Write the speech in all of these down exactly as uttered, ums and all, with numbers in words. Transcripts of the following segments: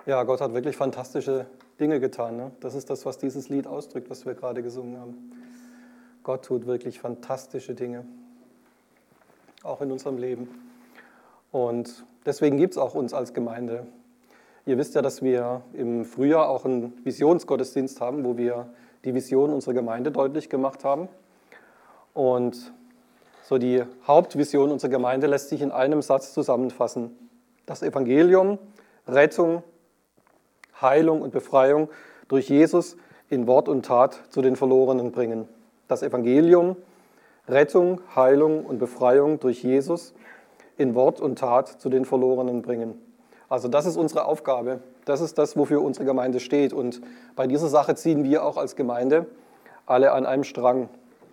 Ja, Gott hat wirklich fantastische Dinge getan. Ne? Das ist das, was dieses Lied ausdrückt, was wir gerade gesungen haben. Gott tut wirklich fantastische Dinge, auch in unserem Leben. Und deswegen gibt es auch uns als Gemeinde. Ihr wisst ja, dass wir im Frühjahr auch einen Visionsgottesdienst haben, wo wir die Vision unserer Gemeinde deutlich gemacht haben. Und so die Hauptvision unserer Gemeinde lässt sich in einem Satz zusammenfassen. Das Evangelium, Rettung, Heilung und Befreiung durch Jesus in Wort und Tat zu den Verlorenen bringen. Das Evangelium, Rettung, Heilung und Befreiung durch Jesus in Wort und Tat zu den Verlorenen bringen. Also das ist unsere Aufgabe. Das ist das, wofür unsere Gemeinde steht. Und bei dieser Sache ziehen wir auch als Gemeinde alle an einem Strang.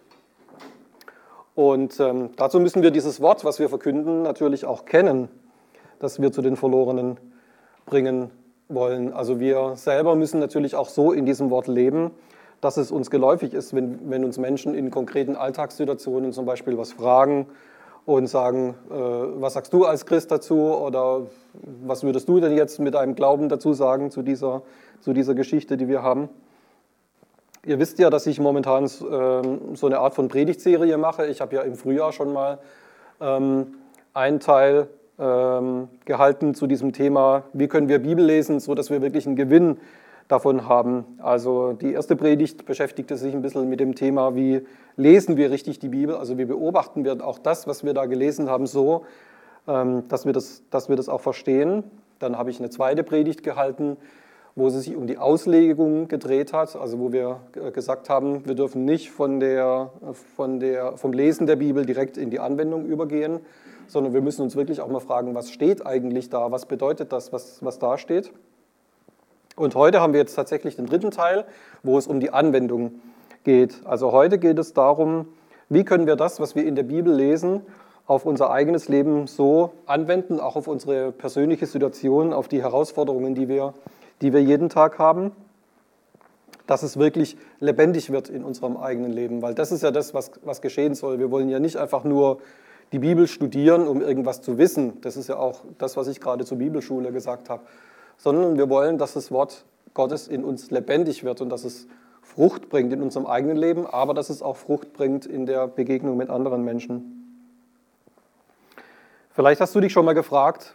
Und ähm, dazu müssen wir dieses Wort, was wir verkünden, natürlich auch kennen, das wir zu den Verlorenen bringen wollen. Also wir selber müssen natürlich auch so in diesem Wort leben, dass es uns geläufig ist, wenn, wenn uns Menschen in konkreten Alltagssituationen zum Beispiel was fragen und sagen, äh, was sagst du als Christ dazu oder was würdest du denn jetzt mit deinem Glauben dazu sagen zu dieser, zu dieser Geschichte, die wir haben. Ihr wisst ja, dass ich momentan ähm, so eine Art von Predigtserie mache. Ich habe ja im Frühjahr schon mal ähm, einen Teil ähm, gehalten zu diesem Thema, wie können wir Bibel lesen, so dass wir wirklich einen Gewinn davon haben. Also die erste Predigt beschäftigte sich ein bisschen mit dem Thema, wie lesen wir richtig die Bibel, also wie beobachten wir auch das, was wir da gelesen haben, so, ähm, dass wir das, dass wir das auch verstehen. Dann habe ich eine zweite Predigt gehalten, wo es sich um die Auslegung gedreht hat, also wo wir gesagt haben, wir dürfen nicht von der, von der, vom Lesen der Bibel direkt in die Anwendung übergehen, sondern wir müssen uns wirklich auch mal fragen, was steht eigentlich da, was bedeutet das, was, was da steht. Und heute haben wir jetzt tatsächlich den dritten Teil, wo es um die Anwendung geht. Also heute geht es darum, wie können wir das, was wir in der Bibel lesen, auf unser eigenes Leben so anwenden, auch auf unsere persönliche Situation, auf die Herausforderungen, die wir die wir jeden Tag haben, dass es wirklich lebendig wird in unserem eigenen Leben. Weil das ist ja das, was, was geschehen soll. Wir wollen ja nicht einfach nur die Bibel studieren, um irgendwas zu wissen. Das ist ja auch das, was ich gerade zur Bibelschule gesagt habe. Sondern wir wollen, dass das Wort Gottes in uns lebendig wird und dass es Frucht bringt in unserem eigenen Leben, aber dass es auch Frucht bringt in der Begegnung mit anderen Menschen. Vielleicht hast du dich schon mal gefragt,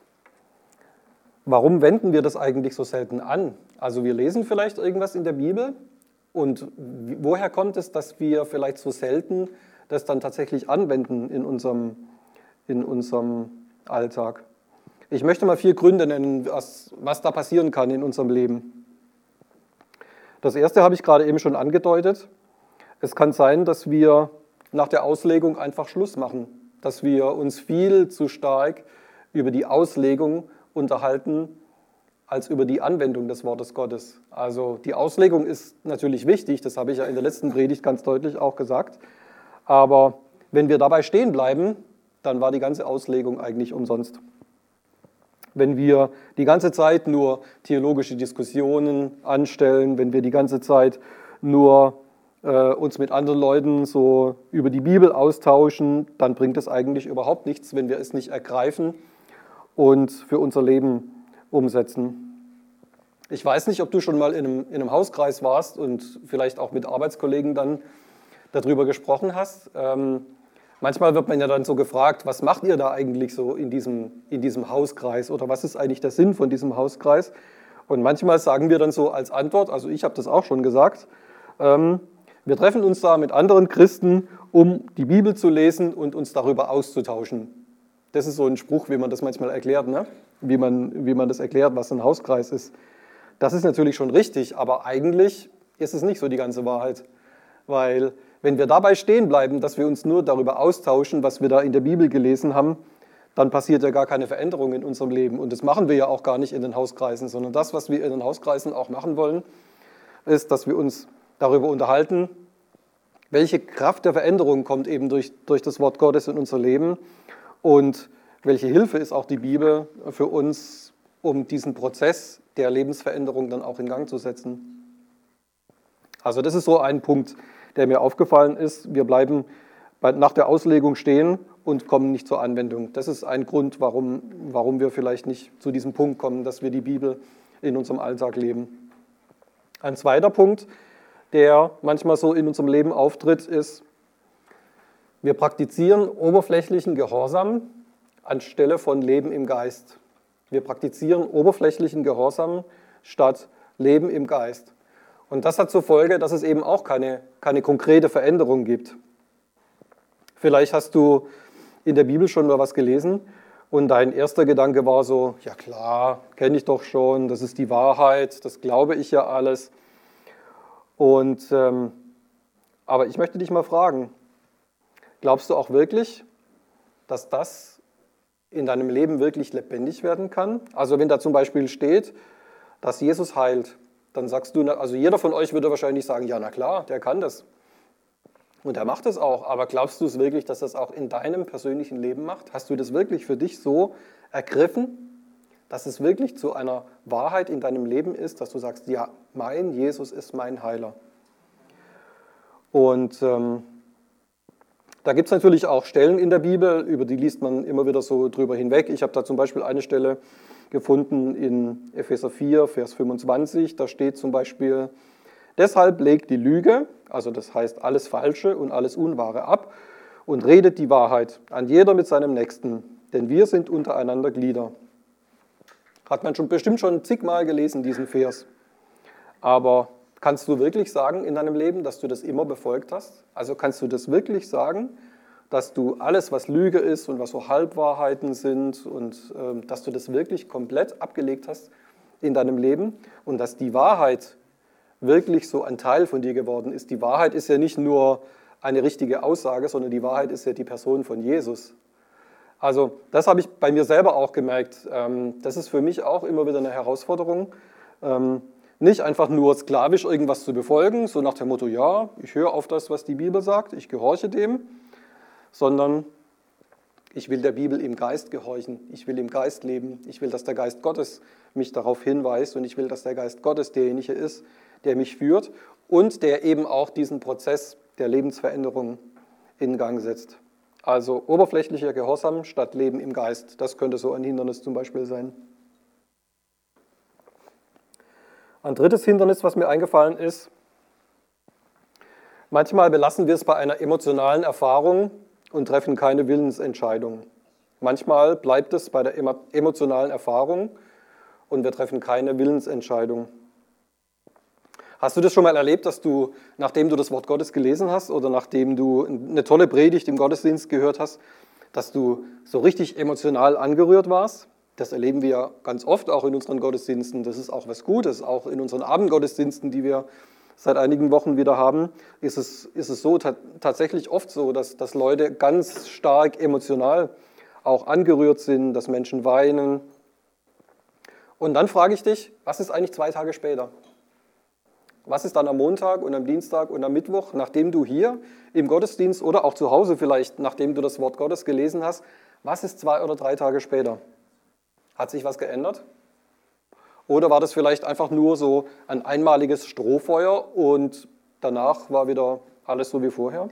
warum wenden wir das eigentlich so selten an? Also wir lesen vielleicht irgendwas in der Bibel und woher kommt es, dass wir vielleicht so selten das dann tatsächlich anwenden in unserem, in unserem Alltag? Ich möchte mal vier Gründe nennen, was, was da passieren kann in unserem Leben. Das erste habe ich gerade eben schon angedeutet. Es kann sein, dass wir nach der Auslegung einfach Schluss machen, dass wir uns viel zu stark über die Auslegung unterhalten als über die Anwendung des Wortes Gottes. Also die Auslegung ist natürlich wichtig, das habe ich ja in der letzten Predigt ganz deutlich auch gesagt, aber wenn wir dabei stehen bleiben, dann war die ganze Auslegung eigentlich umsonst. Wenn wir die ganze Zeit nur theologische Diskussionen anstellen, wenn wir die ganze Zeit nur äh, uns mit anderen Leuten so über die Bibel austauschen, dann bringt es eigentlich überhaupt nichts, wenn wir es nicht ergreifen und für unser Leben umsetzen. Ich weiß nicht, ob du schon mal in einem, in einem Hauskreis warst und vielleicht auch mit Arbeitskollegen dann darüber gesprochen hast. Ähm, manchmal wird man ja dann so gefragt, was macht ihr da eigentlich so in diesem, in diesem Hauskreis oder was ist eigentlich der Sinn von diesem Hauskreis? Und manchmal sagen wir dann so als Antwort, also ich habe das auch schon gesagt, ähm, wir treffen uns da mit anderen Christen, um die Bibel zu lesen und uns darüber auszutauschen. Das ist so ein Spruch, wie man das manchmal erklärt, ne? wie man, wie man das erklärt, was ein Hauskreis ist. Das ist natürlich schon richtig, aber eigentlich ist es nicht so die ganze Wahrheit. Weil wenn wir dabei stehen bleiben, dass wir uns nur darüber austauschen, was wir da in der Bibel gelesen haben, dann passiert ja gar keine Veränderung in unserem Leben. Und das machen wir ja auch gar nicht in den Hauskreisen, sondern das, was wir in den Hauskreisen auch machen wollen, ist, dass wir uns darüber unterhalten, welche Kraft der Veränderung kommt eben durch, durch das Wort Gottes in unser Leben und welche Hilfe ist auch die Bibel für uns, um diesen Prozess der Lebensveränderung dann auch in Gang zu setzen. Also das ist so ein Punkt, der mir aufgefallen ist. Wir bleiben bei, nach der Auslegung stehen und kommen nicht zur Anwendung. Das ist ein Grund, warum, warum wir vielleicht nicht zu diesem Punkt kommen, dass wir die Bibel in unserem Alltag leben. Ein zweiter Punkt, der manchmal so in unserem Leben auftritt, ist, wir praktizieren oberflächlichen Gehorsam anstelle von Leben im Geist. Wir praktizieren oberflächlichen Gehorsam statt Leben im Geist. Und das hat zur Folge, dass es eben auch keine, keine konkrete Veränderung gibt. Vielleicht hast du in der Bibel schon mal was gelesen und dein erster Gedanke war so, ja klar, kenne ich doch schon, das ist die Wahrheit, das glaube ich ja alles. Und, ähm, aber ich möchte dich mal fragen, glaubst du auch wirklich, dass das in deinem Leben wirklich lebendig werden kann? Also wenn da zum Beispiel steht, dass Jesus heilt, dann sagst du, also jeder von euch würde wahrscheinlich sagen, ja na klar, der kann das. Und er macht es auch, aber glaubst du es wirklich, dass das auch in deinem persönlichen Leben macht? Hast du das wirklich für dich so ergriffen, dass es wirklich zu einer Wahrheit in deinem Leben ist, dass du sagst, ja, mein Jesus ist mein Heiler. Und ähm, da gibt es natürlich auch Stellen in der Bibel, über die liest man immer wieder so drüber hinweg. Ich habe da zum Beispiel eine Stelle gefunden in Epheser vier, Vers fünfundzwanzig. Da steht zum Beispiel, deshalb legt die Lüge, also das heißt alles Falsche und alles Unwahre ab und redet die Wahrheit an jeder mit seinem Nächsten, denn wir sind untereinander Glieder. Hat man schon bestimmt schon zigmal gelesen, diesen Vers. Aber kannst du wirklich sagen in deinem Leben, dass du das immer befolgt hast? Also kannst du das wirklich sagen, dass du alles, was Lüge ist und was so Halbwahrheiten sind und äh, dass du das wirklich komplett abgelegt hast in deinem Leben und dass die Wahrheit wirklich so ein Teil von dir geworden ist? Die Wahrheit ist ja nicht nur eine richtige Aussage, sondern die Wahrheit ist ja die Person von Jesus. Also das habe ich bei mir selber auch gemerkt. Das ist für mich auch immer wieder eine Herausforderung, nicht einfach nur sklavisch irgendwas zu befolgen, so nach dem Motto, ja, ich höre auf das, was die Bibel sagt, ich gehorche dem, sondern ich will der Bibel im Geist gehorchen, ich will im Geist leben, ich will, dass der Geist Gottes mich darauf hinweist und ich will, dass der Geist Gottes derjenige ist, der mich führt und der eben auch diesen Prozess der Lebensveränderung in Gang setzt. Also oberflächlicher Gehorsam statt Leben im Geist, das könnte so ein Hindernis zum Beispiel sein. Ein drittes Hindernis, was mir eingefallen ist, manchmal belassen wir es bei einer emotionalen Erfahrung und treffen keine Willensentscheidung. Manchmal bleibt es bei der emotionalen Erfahrung und wir treffen keine Willensentscheidung. Hast du das schon mal erlebt, dass du, nachdem du das Wort Gottes gelesen hast oder nachdem du eine tolle Predigt im Gottesdienst gehört hast, dass du so richtig emotional angerührt warst? Das erleben wir ganz oft auch in unseren Gottesdiensten. Das ist auch was Gutes. Auch in unseren Abendgottesdiensten, die wir seit einigen Wochen wieder haben, ist es, ist es so ta- tatsächlich oft so, dass, dass Leute ganz stark emotional auch angerührt sind, dass Menschen weinen. Und dann frage ich dich, was ist eigentlich zwei Tage später? Was ist dann am Montag und am Dienstag und am Mittwoch, nachdem du hier im Gottesdienst oder auch zu Hause vielleicht, nachdem du das Wort Gottes gelesen hast, was ist zwei oder drei Tage später? Hat sich was geändert? Oder war das vielleicht einfach nur so ein einmaliges Strohfeuer und danach war wieder alles so wie vorher?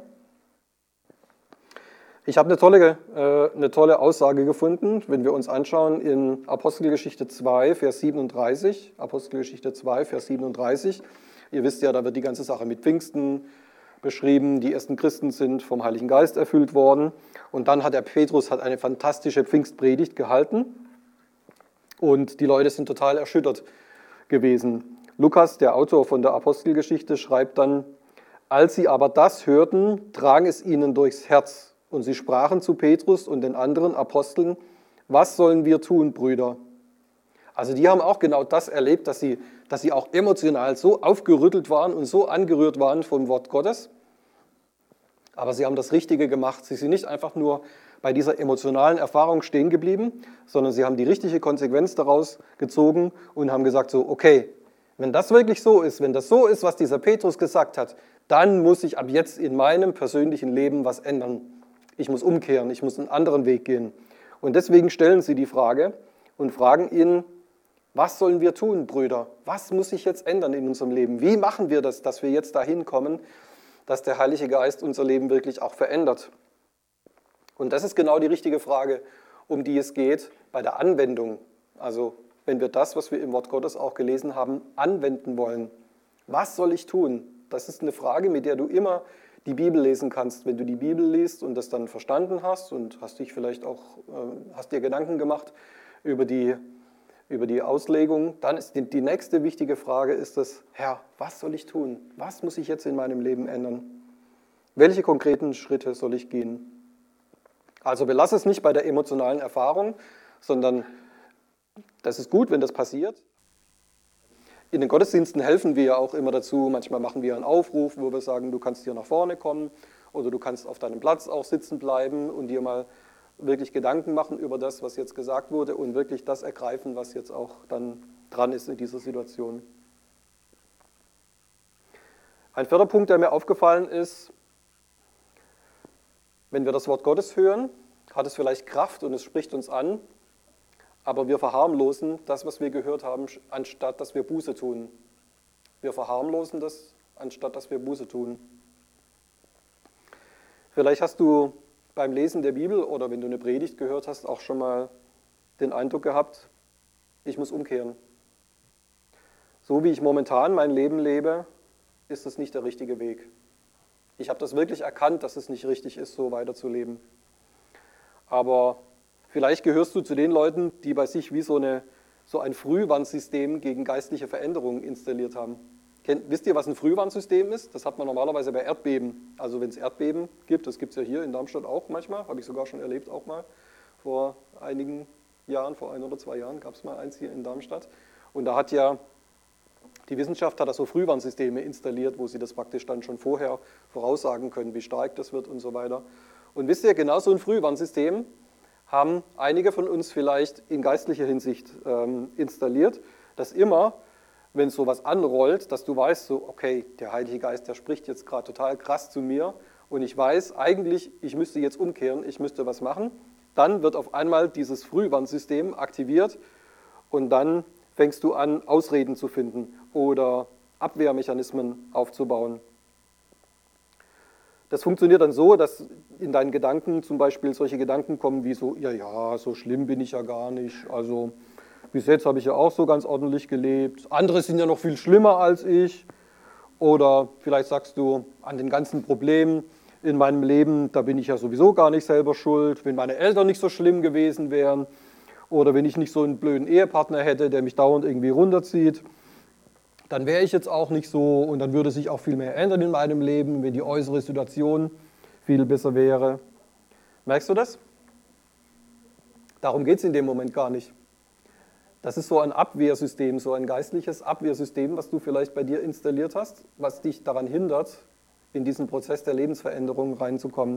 Ich habe eine tolle, äh, eine tolle Aussage gefunden, wenn wir uns anschauen in Apostelgeschichte zwei, Vers siebenunddreißig. Apostelgeschichte zwei, Vers siebenunddreißig. Ihr wisst ja, da wird die ganze Sache mit Pfingsten beschrieben. Die ersten Christen sind vom Heiligen Geist erfüllt worden. Und dann hat der Petrus hat eine fantastische Pfingstpredigt gehalten. Und die Leute sind total erschüttert gewesen. Lukas, der Autor von der Apostelgeschichte, schreibt dann, als sie aber das hörten, drang es ihnen durchs Herz. Und sie sprachen zu Petrus und den anderen Aposteln, was sollen wir tun, Brüder? Also die haben auch genau das erlebt, dass sie, dass sie auch emotional so aufgerüttelt waren und so angerührt waren vom Wort Gottes. Aber sie haben das Richtige gemacht. Sie sind nicht einfach nur bei dieser emotionalen Erfahrung stehen geblieben, sondern sie haben die richtige Konsequenz daraus gezogen und haben gesagt so, okay, wenn das wirklich so ist, wenn das so ist, was dieser Petrus gesagt hat, dann muss ich ab jetzt in meinem persönlichen Leben was ändern. Ich muss umkehren, ich muss einen anderen Weg gehen. Und deswegen stellen sie die Frage und fragen ihn, was sollen wir tun, Brüder? Was muss sich jetzt ändern in unserem Leben? Wie machen wir das, dass wir jetzt dahin kommen, dass der Heilige Geist unser Leben wirklich auch verändert? Und das ist genau die richtige Frage, um die es geht bei der Anwendung. Also wenn wir das, was wir im Wort Gottes auch gelesen haben, anwenden wollen. Was soll ich tun? Das ist eine Frage, mit der du immer die Bibel lesen kannst. Wenn du die Bibel liest und das dann verstanden hast und hast dich vielleicht auch, äh, hast dir Gedanken gemacht über die, über die Auslegung, dann ist die, die nächste wichtige Frage ist das, Herr, was soll ich tun? Was muss ich jetzt in meinem Leben ändern? Welche konkreten Schritte soll ich gehen? Also belass es nicht bei der emotionalen Erfahrung, sondern das ist gut, wenn das passiert. In den Gottesdiensten helfen wir ja auch immer dazu. Manchmal machen wir einen Aufruf, wo wir sagen, du kannst hier nach vorne kommen oder du kannst auf deinem Platz auch sitzen bleiben und dir mal wirklich Gedanken machen über das, was jetzt gesagt wurde und wirklich das ergreifen, was jetzt auch dann dran ist in dieser Situation. Ein vierter Punkt, der mir aufgefallen ist, wenn wir das Wort Gottes hören, hat es vielleicht Kraft und es spricht uns an, aber wir verharmlosen das, was wir gehört haben, anstatt dass wir Buße tun. Wir verharmlosen das, anstatt dass wir Buße tun. Vielleicht hast du beim Lesen der Bibel oder wenn du eine Predigt gehört hast, auch schon mal den Eindruck gehabt, ich muss umkehren. So wie ich momentan mein Leben lebe, ist es nicht der richtige Weg. Ich habe das wirklich erkannt, dass es nicht richtig ist, so weiterzuleben. Aber vielleicht gehörst du zu den Leuten, die bei sich wie so, eine, so ein Frühwarnsystem gegen geistliche Veränderungen installiert haben. Kennt, wisst ihr, was ein Frühwarnsystem ist? Das hat man normalerweise bei Erdbeben. Also wenn es Erdbeben gibt, das gibt es ja hier in Darmstadt auch manchmal, habe ich sogar schon erlebt, auch mal vor einigen Jahren, vor ein oder zwei Jahren gab es mal eins hier in Darmstadt. Und da hat ja die Wissenschaft hat da so Frühwarnsysteme installiert, wo sie das praktisch dann schon vorher voraussagen können, wie stark das wird und so weiter. Und wisst ihr, genau so ein Frühwarnsystem haben einige von uns vielleicht in geistlicher Hinsicht ähm, installiert, dass immer, wenn sowas anrollt, dass du weißt, so, okay, der Heilige Geist, der spricht jetzt gerade total krass zu mir und ich weiß eigentlich, ich müsste jetzt umkehren, ich müsste was machen. Dann wird auf einmal dieses Frühwarnsystem aktiviert und dann fängst du an, Ausreden zu finden oder Abwehrmechanismen aufzubauen. Das funktioniert dann so, dass in deinen Gedanken zum Beispiel solche Gedanken kommen wie so, ja, ja, so schlimm bin ich ja gar nicht, also bis jetzt habe ich ja auch so ganz ordentlich gelebt, andere sind ja noch viel schlimmer als ich. Oder vielleicht sagst du, an den ganzen Problemen in meinem Leben, da bin ich ja sowieso gar nicht selber schuld, wenn meine Eltern nicht so schlimm gewesen wären oder wenn ich nicht so einen blöden Ehepartner hätte, der mich dauernd irgendwie runterzieht, dann wäre ich jetzt auch nicht so und dann würde sich auch viel mehr ändern in meinem Leben, wenn die äußere Situation viel besser wäre. Merkst du das? Darum geht es in dem Moment gar nicht. Das ist so ein Abwehrsystem, so ein geistliches Abwehrsystem, was du vielleicht bei dir installiert hast, was dich daran hindert, in diesen Prozess der Lebensveränderung reinzukommen.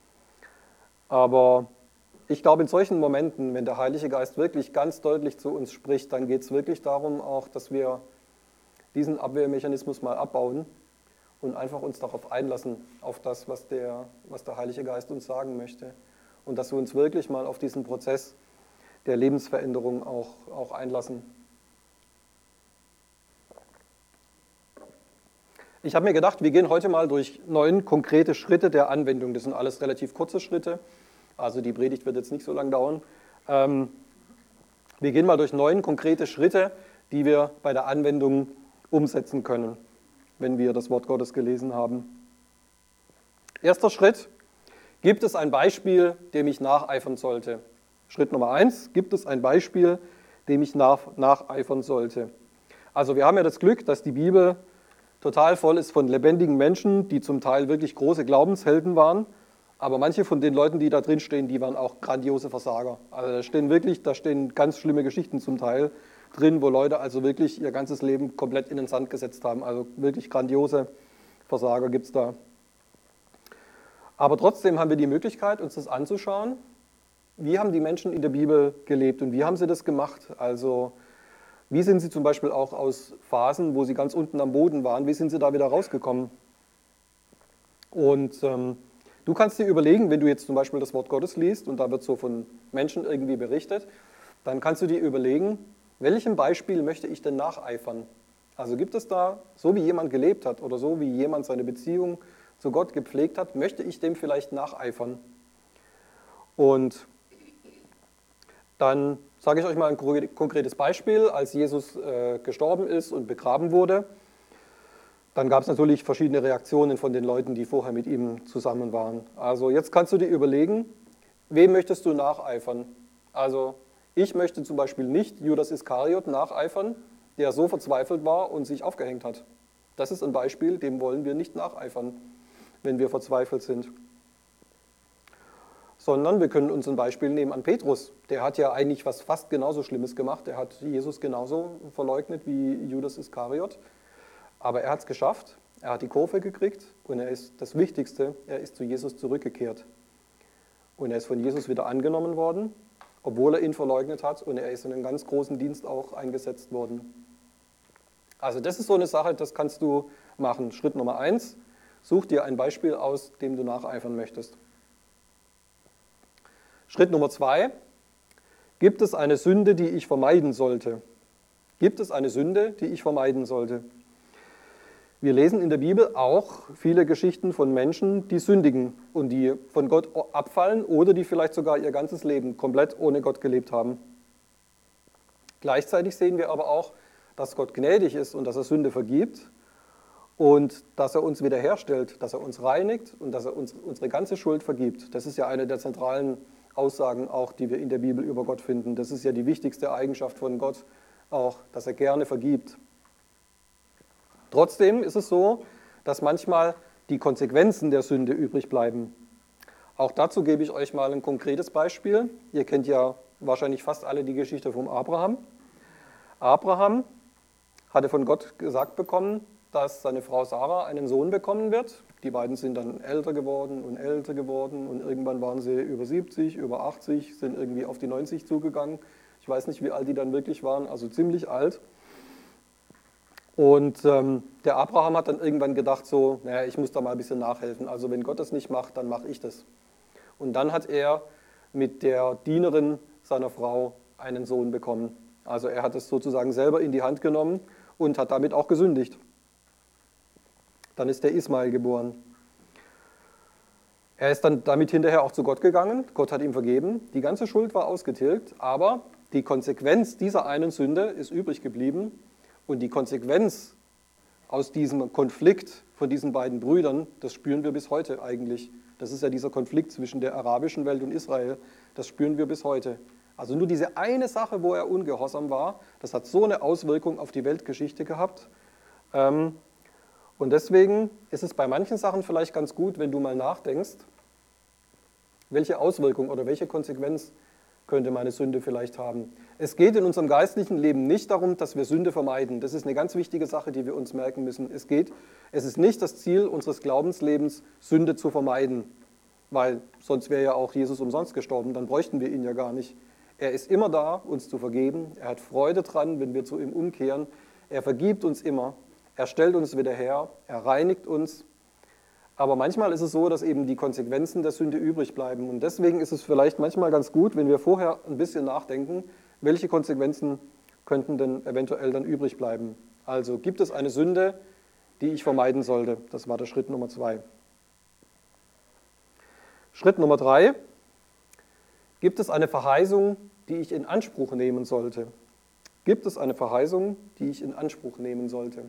Aber ich glaube, in solchen Momenten, wenn der Heilige Geist wirklich ganz deutlich zu uns spricht, dann geht es wirklich darum auch, dass wir diesen Abwehrmechanismus mal abbauen und einfach uns darauf einlassen, auf das, was der, was der Heilige Geist uns sagen möchte. Und dass wir uns wirklich mal auf diesen Prozess der Lebensveränderung auch, auch einlassen. Ich habe mir gedacht, wir gehen heute mal durch neun konkrete Schritte der Anwendung. Das sind alles relativ kurze Schritte, also die Predigt wird jetzt nicht so lange dauern. Ähm, wir gehen mal durch neun konkrete Schritte, die wir bei der Anwendung umsetzen können, wenn wir das Wort Gottes gelesen haben. Erster Schritt, gibt es ein Beispiel, dem ich nacheifern sollte? Schritt Nummer eins, gibt es ein Beispiel, dem ich nach, nacheifern sollte? Also wir haben ja das Glück, dass die Bibel total voll ist von lebendigen Menschen, die zum Teil wirklich große Glaubenshelden waren, aber manche von den Leuten, die da drin stehen, die waren auch grandiose Versager. Also da stehen wirklich, da stehen ganz schlimme Geschichten zum Teil drin, wo Leute also wirklich ihr ganzes Leben komplett in den Sand gesetzt haben. Also wirklich grandiose Versager gibt es da. Aber trotzdem haben wir die Möglichkeit, uns das anzuschauen. Wie haben die Menschen in der Bibel gelebt und wie haben sie das gemacht? Also wie sind sie zum Beispiel auch aus Phasen, wo sie ganz unten am Boden waren, wie sind sie da wieder rausgekommen? Und ähm, du kannst dir überlegen, wenn du jetzt zum Beispiel das Wort Gottes liest und da wird so von Menschen irgendwie berichtet, dann kannst du dir überlegen, welchem Beispiel möchte ich denn nacheifern? Also gibt es da, so wie jemand gelebt hat oder so wie jemand seine Beziehung zu Gott gepflegt hat, möchte ich dem vielleicht nacheifern? Und dann sage ich euch mal ein konkretes Beispiel. Als Jesus äh, gestorben ist und begraben wurde, dann gab es natürlich verschiedene Reaktionen von den Leuten, die vorher mit ihm zusammen waren. Also jetzt kannst du dir überlegen, wem möchtest du nacheifern? Also ich möchte zum Beispiel nicht Judas Iskariot nacheifern, der so verzweifelt war und sich aufgehängt hat. Das ist ein Beispiel, dem wollen wir nicht nacheifern, wenn wir verzweifelt sind. Sondern wir können uns ein Beispiel nehmen an Petrus. Der hat ja eigentlich was fast genauso Schlimmes gemacht. Der hat Jesus genauso verleugnet wie Judas Iskariot. Aber er hat es geschafft, er hat die Kurve gekriegt und er ist das Wichtigste, er ist zu Jesus zurückgekehrt. Und er ist von Jesus wieder angenommen worden, obwohl er ihn verleugnet hat, und er ist in einen ganz großen Dienst auch eingesetzt worden. Also das ist so eine Sache, das kannst du machen. Schritt Nummer eins, such dir ein Beispiel aus, dem du nacheifern möchtest. Schritt Nummer zwei, gibt es eine Sünde, die ich vermeiden sollte? Gibt es eine Sünde, die ich vermeiden sollte? Wir lesen in der Bibel auch viele Geschichten von Menschen, die sündigen und die von Gott abfallen oder die vielleicht sogar ihr ganzes Leben komplett ohne Gott gelebt haben. Gleichzeitig sehen wir aber auch, dass Gott gnädig ist und dass er Sünde vergibt und dass er uns wiederherstellt, dass er uns reinigt und dass er uns unsere ganze Schuld vergibt. Das ist ja eine der zentralen Aussagen auch, die wir in der Bibel über Gott finden. Das ist ja die wichtigste Eigenschaft von Gott auch, dass er gerne vergibt. Trotzdem ist es so, dass manchmal die Konsequenzen der Sünde übrig bleiben. Auch dazu gebe ich euch mal ein konkretes Beispiel. Ihr kennt ja wahrscheinlich fast alle die Geschichte vom Abraham. Abraham hatte von Gott gesagt bekommen, dass seine Frau Sarah einen Sohn bekommen wird. Die beiden sind dann älter geworden und älter geworden und irgendwann waren sie über siebzig, über achtzig, sind irgendwie auf die neunzig zugegangen. Ich weiß nicht, wie alt die dann wirklich waren, also ziemlich alt. Und ähm, der Abraham hat dann irgendwann gedacht, so, naja, ich muss da mal ein bisschen nachhelfen. Also wenn Gott das nicht macht, dann mache ich das. Und dann hat er mit der Dienerin seiner Frau einen Sohn bekommen. Also er hat es sozusagen selber in die Hand genommen und hat damit auch gesündigt. Dann ist der Ismael geboren. Er ist dann damit hinterher auch zu Gott gegangen. Gott hat ihm vergeben. Die ganze Schuld war ausgetilgt, aber die Konsequenz dieser einen Sünde ist übrig geblieben. Und die Konsequenz aus diesem Konflikt von diesen beiden Brüdern, das spüren wir bis heute eigentlich. Das ist ja dieser Konflikt zwischen der arabischen Welt und Israel. Das spüren wir bis heute. Also nur diese eine Sache, wo er ungehorsam war, das hat so eine Auswirkung auf die Weltgeschichte gehabt. Ähm, Und deswegen ist es bei manchen Sachen vielleicht ganz gut, wenn du mal nachdenkst, welche Auswirkung oder welche Konsequenz könnte meine Sünde vielleicht haben. Es geht in unserem geistlichen Leben nicht darum, dass wir Sünde vermeiden. Das ist eine ganz wichtige Sache, die wir uns merken müssen. Es geht, es ist nicht das Ziel unseres Glaubenslebens, Sünde zu vermeiden, weil sonst wäre ja auch Jesus umsonst gestorben, dann bräuchten wir ihn ja gar nicht. Er ist immer da, uns zu vergeben. Er hat Freude dran, wenn wir zu ihm umkehren. Er vergibt uns immer. Er stellt uns wieder her, er reinigt uns. Aber manchmal ist es so, dass eben die Konsequenzen der Sünde übrig bleiben. Und deswegen ist es vielleicht manchmal ganz gut, wenn wir vorher ein bisschen nachdenken, welche Konsequenzen könnten denn eventuell dann übrig bleiben. Also gibt es eine Sünde, die ich vermeiden sollte? Das war der Schritt Nummer zwei. Schritt Nummer drei. Gibt es eine Verheißung, die ich in Anspruch nehmen sollte? Gibt es eine Verheißung, die ich in Anspruch nehmen sollte?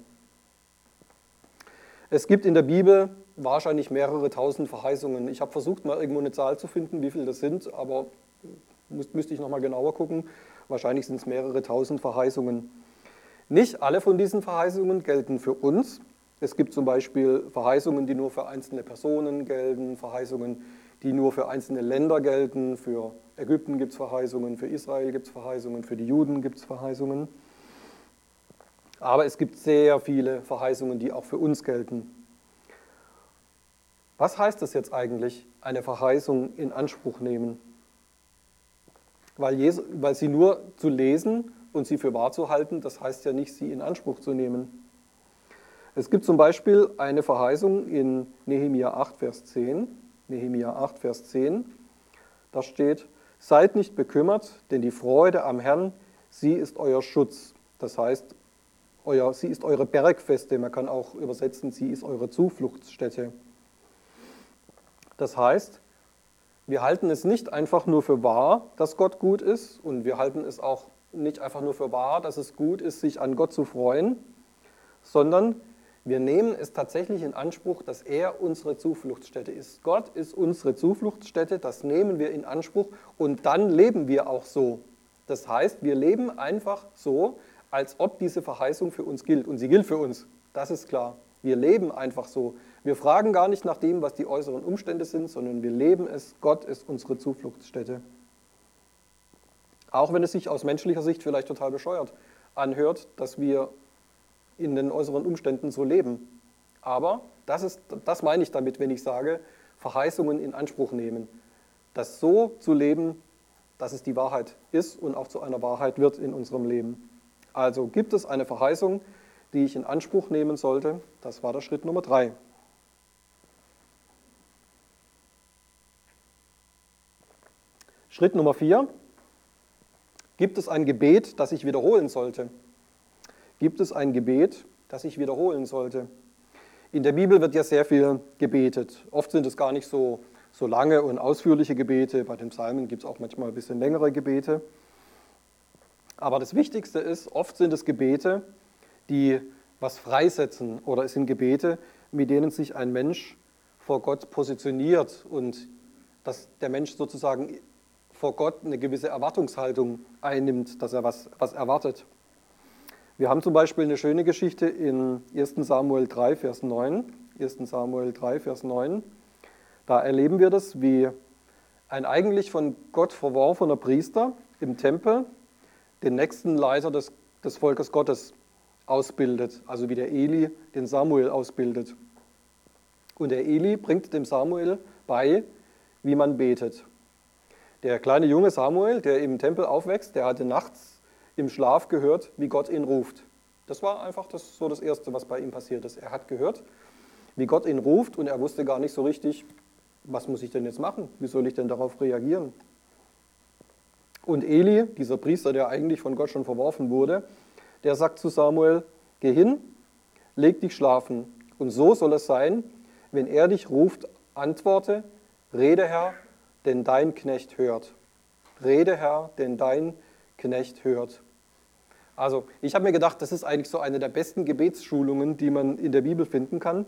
Es gibt in der Bibel wahrscheinlich mehrere tausend Verheißungen. Ich habe versucht, mal irgendwo eine Zahl zu finden, wie viele das sind, aber müß, müsste ich nochmal genauer gucken. Wahrscheinlich sind es mehrere tausend Verheißungen. Nicht alle von diesen Verheißungen gelten für uns. Es gibt zum Beispiel Verheißungen, die nur für einzelne Personen gelten, Verheißungen, die nur für einzelne Länder gelten. Für Ägypten gibt es Verheißungen, für Israel gibt es Verheißungen, für die Juden gibt es Verheißungen. Aber es gibt sehr viele Verheißungen, die auch für uns gelten. Was heißt das jetzt eigentlich, eine Verheißung in Anspruch nehmen? Weil, Jesu, weil sie nur zu lesen und sie für wahr zu halten, das heißt ja nicht, sie in Anspruch zu nehmen. Es gibt zum Beispiel eine Verheißung in Nehemia acht, Vers zehn. Nehemia acht, Vers zehn. Da steht, seid nicht bekümmert, denn die Freude am Herrn, sie ist euer Schutz. Das heißt, euer, sie ist eure Bergfeste. Man kann auch übersetzen, sie ist eure Zufluchtsstätte. Das heißt, Wir halten es nicht einfach nur für wahr, dass Gott gut ist, und wir halten es auch nicht einfach nur für wahr, dass es gut ist, sich an Gott zu freuen, sondern wir nehmen es tatsächlich in Anspruch, dass er unsere Zufluchtsstätte ist. Gott ist unsere Zufluchtsstätte, das nehmen wir in Anspruch und dann leben wir auch so. Das heißt, wir leben einfach so, als ob diese Verheißung für uns gilt. Und sie gilt für uns, das ist klar. Wir leben einfach so. Wir fragen gar nicht nach dem, was die äußeren Umstände sind, sondern wir leben es. Gott ist unsere Zufluchtsstätte. Auch wenn es sich aus menschlicher Sicht vielleicht total bescheuert anhört, dass wir in den äußeren Umständen so leben. Aber das ist, das meine ich damit, wenn ich sage, Verheißungen in Anspruch nehmen. Das so zu leben, dass es die Wahrheit ist und auch zu einer Wahrheit wird in unserem Leben. Also gibt es eine Verheißung, die ich in Anspruch nehmen sollte. Das war der Schritt Nummer drei. Schritt Nummer vier. Gibt es ein Gebet, das ich wiederholen sollte? Gibt es ein Gebet, das ich wiederholen sollte? In der Bibel wird ja sehr viel gebetet. Oft sind es gar nicht so, so lange und ausführliche Gebete. Bei den Psalmen gibt es auch manchmal ein bisschen längere Gebete. Aber das Wichtigste ist, oft sind es Gebete, die was freisetzen, oder es sind Gebete, mit denen sich ein Mensch vor Gott positioniert und dass der Mensch sozusagen vor Gott eine gewisse Erwartungshaltung einnimmt, dass er was, was erwartet. Wir haben zum Beispiel eine schöne Geschichte in erster Samuel drei, Vers neun. erster Samuel drei, Vers neun. Da erleben wir das, wie ein eigentlich von Gott verworfener Priester im Tempel den nächsten Leiter des, des Volkes Gottes ausbildet, also wie der Eli den Samuel ausbildet. Und der Eli bringt dem Samuel bei, wie man betet. Der kleine Junge Samuel, der im Tempel aufwächst, der hatte nachts im Schlaf gehört, wie Gott ihn ruft. Das war einfach das, so das Erste, was bei ihm passiert ist. Er hat gehört, wie Gott ihn ruft, und er wusste gar nicht so richtig, was muss ich denn jetzt machen? Wie soll ich denn darauf reagieren? Und Eli, dieser Priester, der eigentlich von Gott schon verworfen wurde, der sagt zu Samuel, geh hin, leg dich schlafen. Und so soll es sein, wenn er dich ruft, antworte, rede Herr, denn dein Knecht hört. Rede Herr, denn dein Knecht hört. Also ich habe mir gedacht, das ist eigentlich so eine der besten Gebetsschulungen, die man in der Bibel finden kann,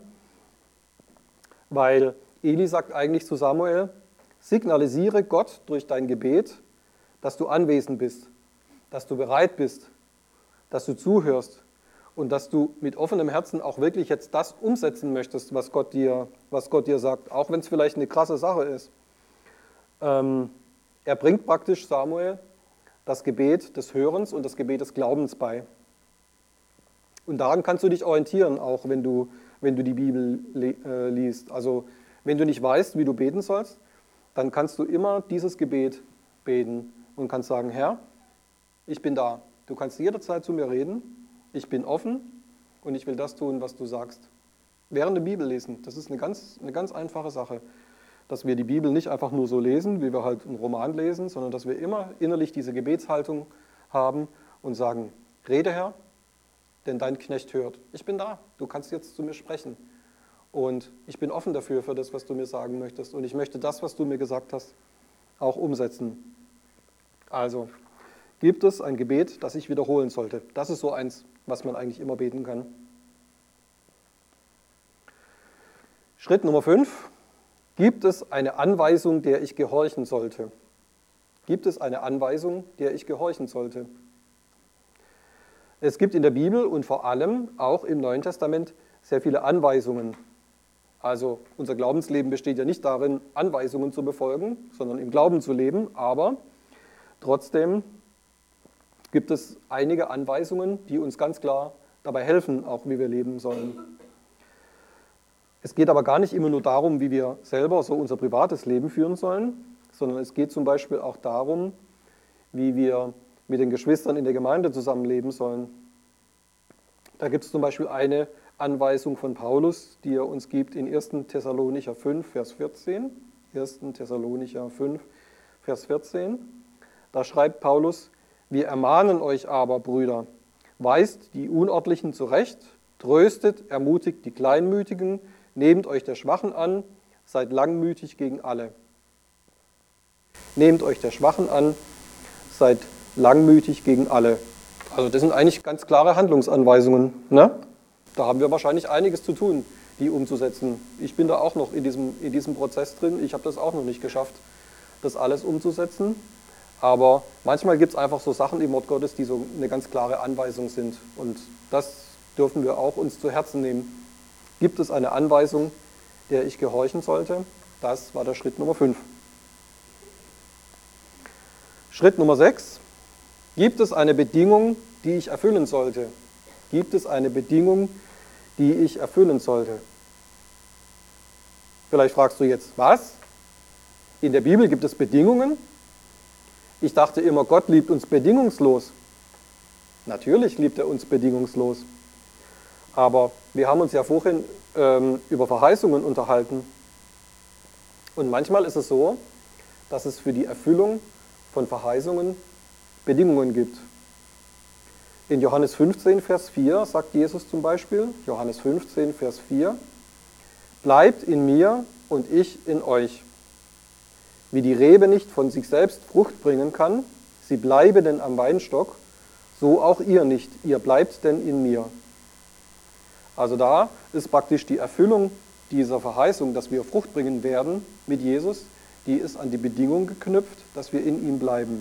weil Eli sagt eigentlich zu Samuel, signalisiere Gott durch dein Gebet, dass du anwesend bist, dass du bereit bist, dass du zuhörst und dass du mit offenem Herzen auch wirklich jetzt das umsetzen möchtest, was Gott dir, was Gott dir sagt, auch wenn es vielleicht eine krasse Sache ist. Ähm, er bringt praktisch Samuel das Gebet des Hörens und das Gebet des Glaubens bei. Und daran kannst du dich orientieren, auch wenn du, wenn du die Bibel le- äh, liest. Also wenn du nicht weißt, wie du beten sollst, dann kannst du immer dieses Gebet beten und kannst sagen, Herr, ich bin da. Du kannst jederzeit zu mir reden, ich bin offen und ich will das tun, was du sagst. Während der Bibel lesen, das ist eine ganz, eine ganz einfache Sache, dass wir die Bibel nicht einfach nur so lesen, wie wir halt einen Roman lesen, sondern dass wir immer innerlich diese Gebetshaltung haben und sagen, rede Herr, denn dein Knecht hört. Ich bin da, du kannst jetzt zu mir sprechen und ich bin offen dafür, für das, was du mir sagen möchtest, und ich möchte das, was du mir gesagt hast, auch umsetzen. Also, gibt es ein Gebet, das ich wiederholen sollte? Das ist so eins, was man eigentlich immer beten kann. Schritt Nummer fünf. Gibt es eine Anweisung, der ich gehorchen sollte? Gibt es eine Anweisung, der ich gehorchen sollte? Es gibt in der Bibel und vor allem auch im Neuen Testament sehr viele Anweisungen. Also unser Glaubensleben besteht ja nicht darin, Anweisungen zu befolgen, sondern im Glauben zu leben, aber trotzdem gibt es einige Anweisungen, die uns ganz klar dabei helfen, auch wie wir leben sollen. Es geht aber gar nicht immer nur darum, wie wir selber so unser privates Leben führen sollen, sondern es geht zum Beispiel auch darum, wie wir mit den Geschwistern in der Gemeinde zusammenleben sollen. Da gibt es zum Beispiel eine Anweisung von Paulus, die er uns gibt in erster Thessalonicher fünf, Vers vierzehn. erster Thessalonicher fünf, Vers vierzehn. Da schreibt Paulus, wir ermahnen euch aber, Brüder, weist die Unordentlichen zurecht, tröstet, ermutigt die Kleinmütigen, nehmt euch der Schwachen an, seid langmütig gegen alle. nehmt euch der Schwachen an, seid langmütig gegen alle. Also das sind eigentlich ganz klare Handlungsanweisungen. Ne? Da haben wir wahrscheinlich einiges zu tun, die umzusetzen. Ich bin da auch noch in diesem, in diesem Prozess drin. Ich habe das auch noch nicht geschafft, das alles umzusetzen. Aber manchmal gibt es einfach so Sachen im Wort Gottes, die so eine ganz klare Anweisung sind. Und das dürfen wir auch uns zu Herzen nehmen. Gibt es eine Anweisung, der ich gehorchen sollte? Das war der Schritt Nummer fünf. Schritt Nummer sechs. Gibt es eine Bedingung, die ich erfüllen sollte? Gibt es eine Bedingung, die ich erfüllen sollte? Vielleicht fragst du jetzt, was? In der Bibel gibt es Bedingungen? Ich dachte immer, Gott liebt uns bedingungslos. Natürlich liebt er uns bedingungslos. Aber wir haben uns ja vorhin ähm, über Verheißungen unterhalten. Und manchmal ist es so, dass es für die Erfüllung von Verheißungen Bedingungen gibt. In Johannes fünfzehn, Vers vier sagt Jesus zum Beispiel, Johannes fünfzehn, Vers vier, bleibt in mir und ich in euch. Wie die Rebe nicht von sich selbst Frucht bringen kann, sie bleibe denn am Weinstock, so auch ihr nicht, ihr bleibt denn in mir. Also da ist praktisch die Erfüllung dieser Verheißung, dass wir Frucht bringen werden mit Jesus, die ist an die Bedingung geknüpft, dass wir in ihm bleiben.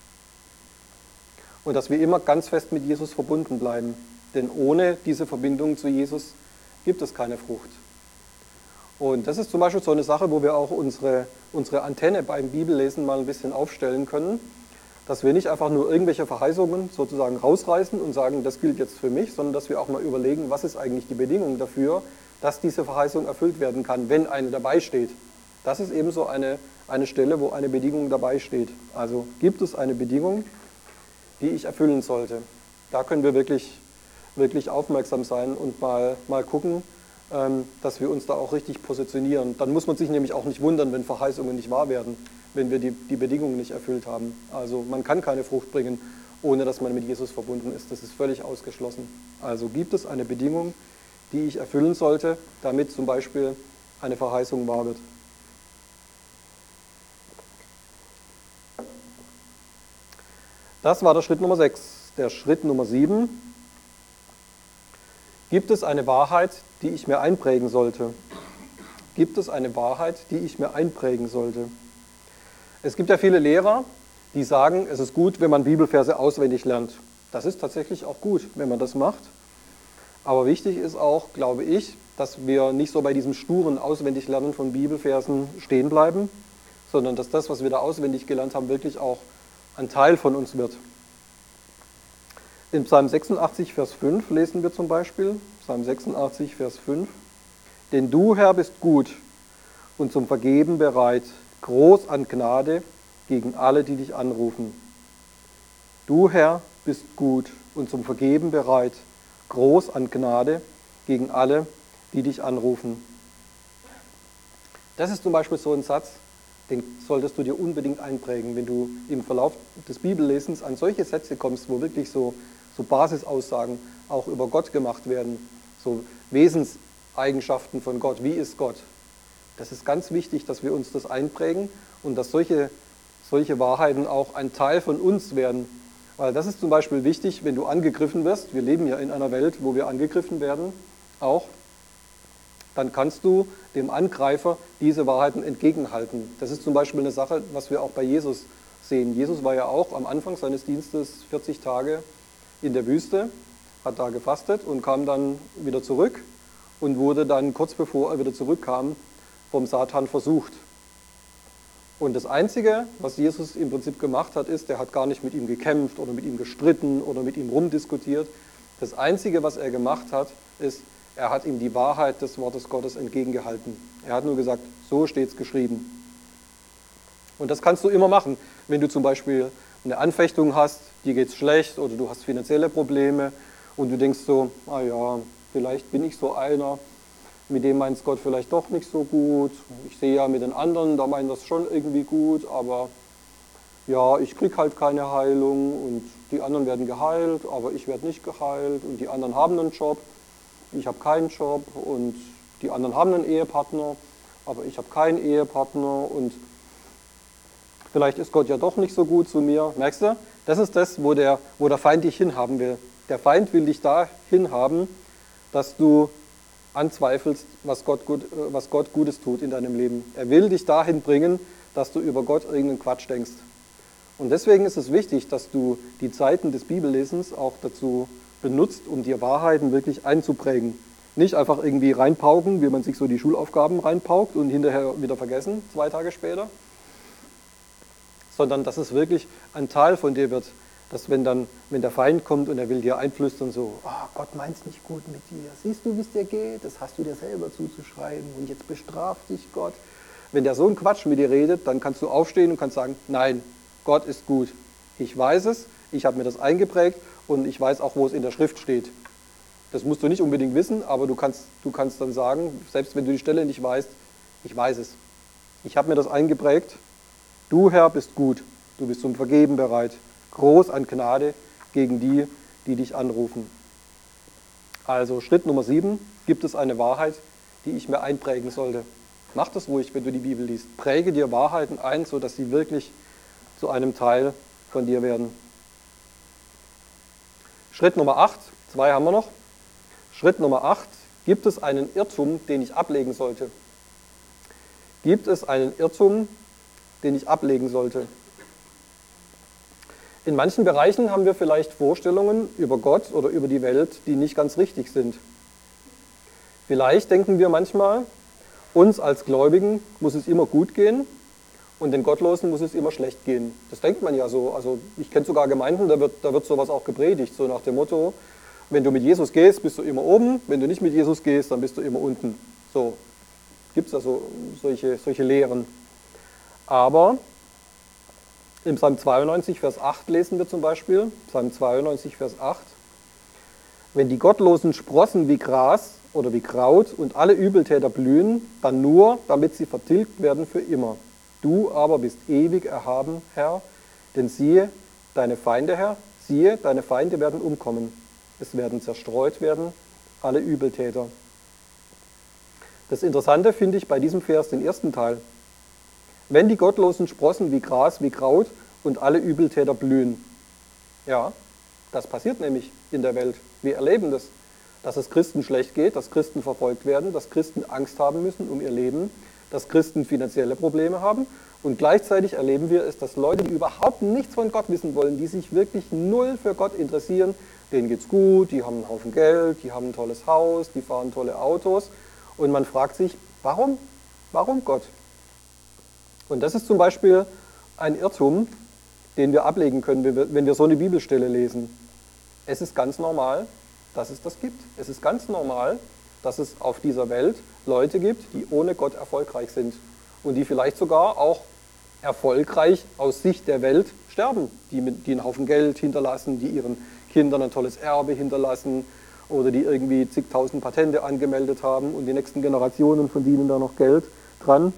Und dass wir immer ganz fest mit Jesus verbunden bleiben. Denn ohne diese Verbindung zu Jesus gibt es keine Frucht. Und das ist zum Beispiel so eine Sache, wo wir auch unsere, unsere Antenne beim Bibellesen mal ein bisschen aufstellen können, dass wir nicht einfach nur irgendwelche Verheißungen sozusagen rausreißen und sagen, das gilt jetzt für mich, sondern dass wir auch mal überlegen, was ist eigentlich die Bedingung dafür, dass diese Verheißung erfüllt werden kann, wenn eine dabei steht. Das ist eben so eine, eine Stelle, wo eine Bedingung dabei steht. Also gibt es eine Bedingung, die ich erfüllen sollte. Da können wir wirklich, wirklich aufmerksam sein und mal, mal gucken, ähm, dass wir uns da auch richtig positionieren. Dann muss man sich nämlich auch nicht wundern, wenn Verheißungen nicht wahr werden, wenn wir die, die Bedingungen nicht erfüllt haben. Also man kann keine Frucht bringen, ohne dass man mit Jesus verbunden ist. Das ist völlig ausgeschlossen. Also gibt es eine Bedingung, die ich erfüllen sollte, damit zum Beispiel eine Verheißung wahr wird. Das war der Schritt Nummer sechs. Der Schritt Nummer sieben. Gibt es eine Wahrheit, die ich mir einprägen sollte? Gibt es eine Wahrheit, die ich mir einprägen sollte? Es gibt ja viele Lehrer, die sagen, es ist gut, wenn man Bibelverse auswendig lernt. Das ist tatsächlich auch gut, wenn man das macht. Aber wichtig ist auch, glaube ich, dass wir nicht so bei diesem sturen Auswendiglernen von Bibelversen stehen bleiben, sondern dass das, was wir da auswendig gelernt haben, wirklich auch ein Teil von uns wird. In Psalm sechsundachtzig, Vers fünf lesen wir zum Beispiel, Psalm sechsundachtzig, Vers fünf, denn du, Herr, bist gut und zum Vergeben bereit, groß an Gnade gegen alle, die dich anrufen. Du, Herr, bist gut und zum Vergeben bereit, groß an Gnade gegen alle, die dich anrufen. Das ist zum Beispiel so ein Satz, den solltest du dir unbedingt einprägen, wenn du im Verlauf des Bibellesens an solche Sätze kommst, wo wirklich so, so Basisaussagen auch über Gott gemacht werden, so Wesenseigenschaften von Gott. Wie ist Gott? Das ist ganz wichtig, dass wir uns das einprägen und dass solche, solche Wahrheiten auch ein Teil von uns werden. Weil das ist zum Beispiel wichtig, wenn du angegriffen wirst. Wir leben ja in einer Welt, wo wir angegriffen werden, auch. Dann kannst du dem Angreifer diese Wahrheiten entgegenhalten. Das ist zum Beispiel eine Sache, was wir auch bei Jesus sehen. Jesus war ja auch am Anfang seines Dienstes vierzig Tage in der Wüste, hat da gefastet und kam dann wieder zurück und wurde dann kurz bevor er wieder zurückkam vom Satan versucht. Und das Einzige, was Jesus im Prinzip gemacht hat, ist, er hat gar nicht mit ihm gekämpft oder mit ihm gestritten oder mit ihm rumdiskutiert. Das Einzige, was er gemacht hat, ist, er hat ihm die Wahrheit des Wortes Gottes entgegengehalten. Er hat nur gesagt, so steht es geschrieben. Und das kannst du immer machen, wenn du zum Beispiel eine Anfechtung hast, dir geht es schlecht oder du hast finanzielle Probleme und du denkst so, ah ja, vielleicht bin ich so einer, mit dem meint es Gott vielleicht doch nicht so gut. Ich sehe ja mit den anderen, da meint das schon irgendwie gut, aber ja, ich kriege halt keine Heilung und die anderen werden geheilt, aber ich werde nicht geheilt und die anderen haben einen Job. Ich habe keinen Job und die anderen haben einen Ehepartner, aber ich habe keinen Ehepartner und vielleicht ist Gott ja doch nicht so gut zu mir. Merkst du? Das ist das, wo der, wo der Feind dich hinhaben will. Der Feind will dich dahin haben, dass du anzweifelst, was Gott, gut, was Gott Gutes tut in deinem Leben. Er will dich dahin bringen, dass du über Gott irgendeinen Quatsch denkst. Und deswegen ist es wichtig, dass du die Zeiten des Bibellesens auch dazu benutzt, um dir Wahrheiten wirklich einzuprägen. Nicht einfach irgendwie reinpauken, wie man sich so die Schulaufgaben reinpaukt und hinterher wieder vergessen, zwei Tage später, sondern dass es wirklich ein Teil von dir wird, dass wenn dann, wenn der Feind kommt und er will dir einflüstern, so, oh, Gott meint es nicht gut mit dir, siehst du, wie es dir geht, das hast du dir selber zuzuschreiben und jetzt bestraft dich Gott. Wenn der so einen Quatsch mit dir redet, dann kannst du aufstehen und kannst sagen, nein, Gott ist gut. Ich weiß es, ich habe mir das eingeprägt und ich weiß auch, wo es in der Schrift steht. Das musst du nicht unbedingt wissen, aber du kannst, du kannst dann sagen, selbst wenn du die Stelle nicht weißt, ich weiß es. Ich habe mir das eingeprägt. Du, Herr, bist gut. Du bist zum Vergeben bereit. Groß an Gnade gegen die, die dich anrufen. Also Schritt Nummer sieben, gibt es eine Wahrheit, die ich mir einprägen sollte. Mach das ruhig, wenn du die Bibel liest. Präge dir Wahrheiten ein, sodass sie wirklich zu einem Teil von dir werden. Schritt Nummer acht, zwei haben wir noch. Schritt Nummer acht, gibt es einen Irrtum, den ich ablegen sollte? Gibt es einen Irrtum, den ich ablegen sollte? In manchen Bereichen haben wir vielleicht Vorstellungen über Gott oder über die Welt, die nicht ganz richtig sind. Vielleicht denken wir manchmal, uns als Gläubigen muss es immer gut gehen und den Gottlosen muss es immer schlecht gehen. Das denkt man ja so. Also ich kenne sogar Gemeinden, da wird, da wird sowas auch gepredigt, so nach dem Motto, wenn du mit Jesus gehst, bist du immer oben, wenn du nicht mit Jesus gehst, dann bist du immer unten. So gibt es also solche, solche Lehren. Aber im Psalm zweiundneunzig, Vers acht lesen wir zum Beispiel, Psalm zweiundneunzig, Vers acht, wenn die Gottlosen sprossen wie Gras oder wie Kraut und alle Übeltäter blühen, dann nur, damit sie vertilgt werden für immer. Du aber bist ewig erhaben, Herr, denn siehe, deine Feinde, Herr, siehe, deine Feinde werden umkommen. Es werden zerstreut werden alle Übeltäter. Das Interessante finde ich bei diesem Vers den ersten Teil. Wenn die Gottlosen sprossen wie Gras, wie Kraut und alle Übeltäter blühen. Ja, das passiert nämlich in der Welt. Wir erleben das, dass es Christen schlecht geht, dass Christen verfolgt werden, dass Christen Angst haben müssen um ihr Leben, dass Christen finanzielle Probleme haben. Und gleichzeitig erleben wir es, dass Leute, die überhaupt nichts von Gott wissen wollen, die sich wirklich null für Gott interessieren, denen geht's gut, die haben einen Haufen Geld, die haben ein tolles Haus, die fahren tolle Autos. Und man fragt sich, warum? Warum Gott? Und das ist zum Beispiel ein Irrtum, den wir ablegen können, wenn wir so eine Bibelstelle lesen. Es ist ganz normal, dass es das gibt. Es ist ganz normal, dass es auf dieser Welt Leute gibt, die ohne Gott erfolgreich sind und die vielleicht sogar auch erfolgreich aus Sicht der Welt sterben, die, mit, die einen Haufen Geld hinterlassen, die ihren Kindern ein tolles Erbe hinterlassen oder die irgendwie zigtausend Patente angemeldet haben und die nächsten Generationen verdienen da noch Geld dran.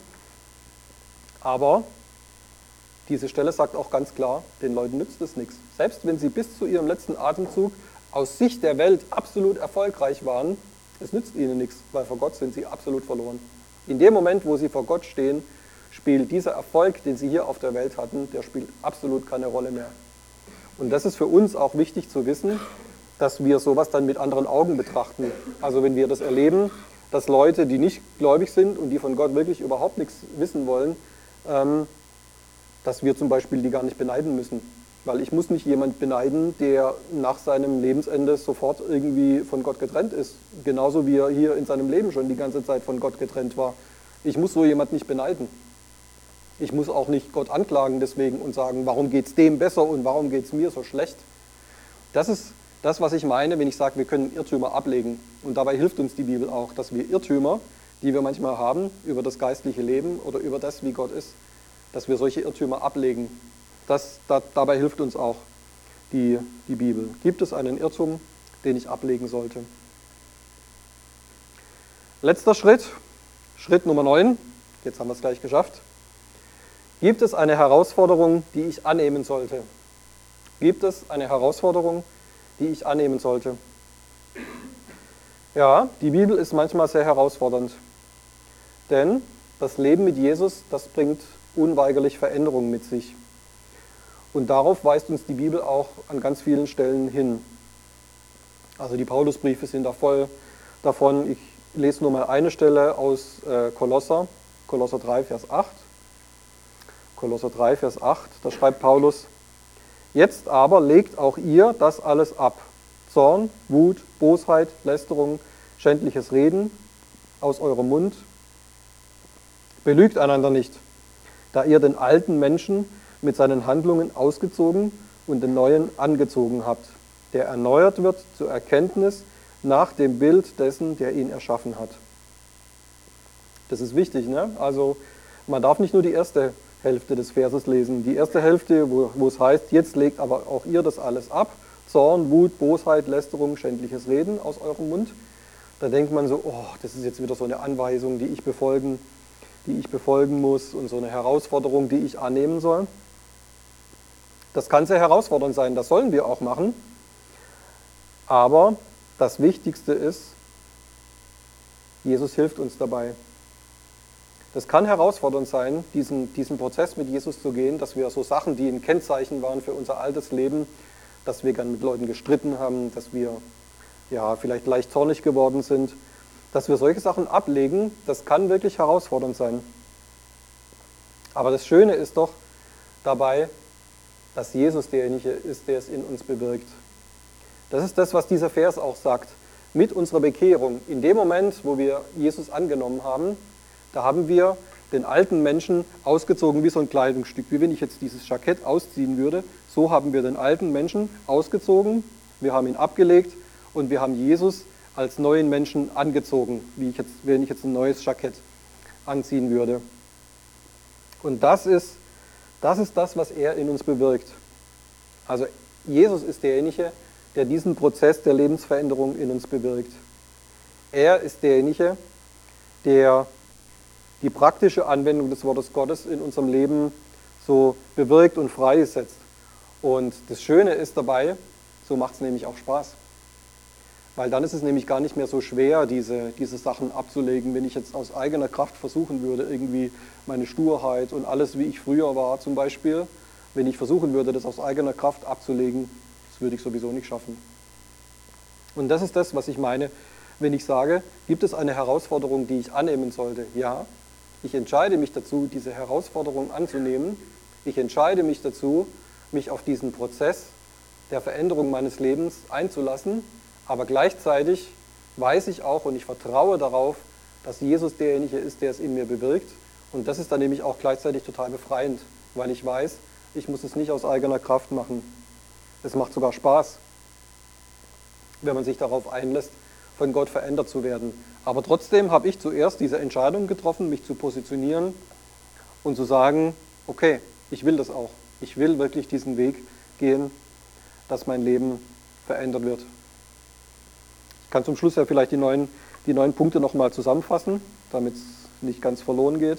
Aber diese Stelle sagt auch ganz klar, den Leuten nützt es nichts. Selbst wenn sie bis zu ihrem letzten Atemzug aus Sicht der Welt absolut erfolgreich waren, es nützt ihnen nichts, weil vor Gott sind sie absolut verloren. In dem Moment, wo sie vor Gott stehen, spielt dieser Erfolg, den sie hier auf der Welt hatten, der spielt absolut keine Rolle mehr. Und das ist für uns auch wichtig zu wissen, dass wir sowas dann mit anderen Augen betrachten. Also wenn wir das erleben, dass Leute, die nicht gläubig sind und die von Gott wirklich überhaupt nichts wissen wollen, ähm, dass wir zum Beispiel die gar nicht beneiden müssen. Weil ich muss nicht jemand beneiden, der nach seinem Lebensende sofort irgendwie von Gott getrennt ist. Genauso wie er hier in seinem Leben schon die ganze Zeit von Gott getrennt war. Ich muss so jemand nicht beneiden. Ich muss auch nicht Gott anklagen deswegen und sagen, warum geht es dem besser und warum geht es mir so schlecht. Das ist das, was ich meine, wenn ich sage, wir können Irrtümer ablegen. Und dabei hilft uns die Bibel auch, dass wir Irrtümer, die wir manchmal haben, über das geistliche Leben oder über das, wie Gott ist, dass wir solche Irrtümer ablegen. Das, da, dabei hilft uns auch die, die Bibel. Gibt es einen Irrtum, den ich ablegen sollte? Letzter Schritt, Schritt Nummer neun, jetzt haben wir es gleich geschafft. Gibt es eine Herausforderung, die ich annehmen sollte? Gibt es eine Herausforderung, die ich annehmen sollte? Ja, die Bibel ist manchmal sehr herausfordernd. Denn das Leben mit Jesus, das bringt unweigerlich Veränderung mit sich. Und darauf weist uns die Bibel auch an ganz vielen Stellen hin. Also die Paulusbriefe sind da voll davon. Ich lese nur mal eine Stelle aus äh, Kolosser, Kolosser drei, Vers acht. Kolosser drei, Vers acht, da schreibt Paulus: Jetzt aber legt auch ihr das alles ab. Zorn, Wut, Bosheit, Lästerung, schändliches Reden aus eurem Mund. Belügt einander nicht, da ihr den alten Menschen mit seinen Handlungen ausgezogen und den neuen angezogen habt, der erneuert wird zur Erkenntnis nach dem Bild dessen, der ihn erschaffen hat. Das ist wichtig, ne? Also man darf nicht nur die erste Hälfte des Verses lesen. Die erste Hälfte, wo, wo es heißt, jetzt legt aber auch ihr das alles ab. Zorn, Wut, Bosheit, Lästerung, schändliches Reden aus eurem Mund. Da denkt man so, oh, das ist jetzt wieder so eine Anweisung, die ich befolgen, die ich befolgen muss und so eine Herausforderung, die ich annehmen soll. Das kann sehr herausfordernd sein, das sollen wir auch machen. Aber das Wichtigste ist, Jesus hilft uns dabei. Das kann herausfordernd sein, diesen, diesen Prozess mit Jesus zu gehen, dass wir so Sachen, die ein Kennzeichen waren für unser altes Leben, dass wir gern mit Leuten gestritten haben, dass wir ja, vielleicht leicht zornig geworden sind, dass wir solche Sachen ablegen, das kann wirklich herausfordernd sein. Aber das Schöne ist doch dabei, dass Jesus derjenige ist, der es in uns bewirkt. Das ist das, was dieser Vers auch sagt. Mit unserer Bekehrung, in dem Moment, wo wir Jesus angenommen haben, da haben wir den alten Menschen ausgezogen wie so ein Kleidungsstück. Wie wenn ich jetzt dieses Jackett ausziehen würde, so haben wir den alten Menschen ausgezogen, wir haben ihn abgelegt und wir haben Jesus als neuen Menschen angezogen, wie ich jetzt, wenn ich jetzt ein neues Jackett anziehen würde. Und das ist, das ist das, was er in uns bewirkt. Also Jesus ist derjenige, der diesen Prozess der Lebensveränderung in uns bewirkt. Er ist derjenige, der die praktische Anwendung des Wortes Gottes in unserem Leben so bewirkt und freisetzt. Und das Schöne ist dabei, so macht es nämlich auch Spaß. Weil dann ist es nämlich gar nicht mehr so schwer, diese, diese Sachen abzulegen, wenn ich jetzt aus eigener Kraft versuchen würde, irgendwie meine Sturheit und alles, wie ich früher war zum Beispiel, wenn ich versuchen würde, das aus eigener Kraft abzulegen, das würde ich sowieso nicht schaffen. Und das ist das, was ich meine, wenn ich sage, gibt es eine Herausforderung, die ich annehmen sollte? Ja, ich entscheide mich dazu, diese Herausforderung anzunehmen. Ich entscheide mich dazu, mich auf diesen Prozess der Veränderung meines Lebens einzulassen. Aber gleichzeitig weiß ich auch und ich vertraue darauf, dass Jesus derjenige ist, der es in mir bewirkt. Und das ist dann nämlich auch gleichzeitig total befreiend, weil ich weiß, ich muss es nicht aus eigener Kraft machen. Es macht sogar Spaß, wenn man sich darauf einlässt, von Gott verändert zu werden. Aber trotzdem habe ich zuerst diese Entscheidung getroffen, mich zu positionieren und zu sagen, okay, ich will das auch. Ich will wirklich diesen Weg gehen, dass mein Leben verändert wird. Ich kann zum Schluss ja vielleicht die neun, die neun Punkte nochmal zusammenfassen, damit es nicht ganz verloren geht.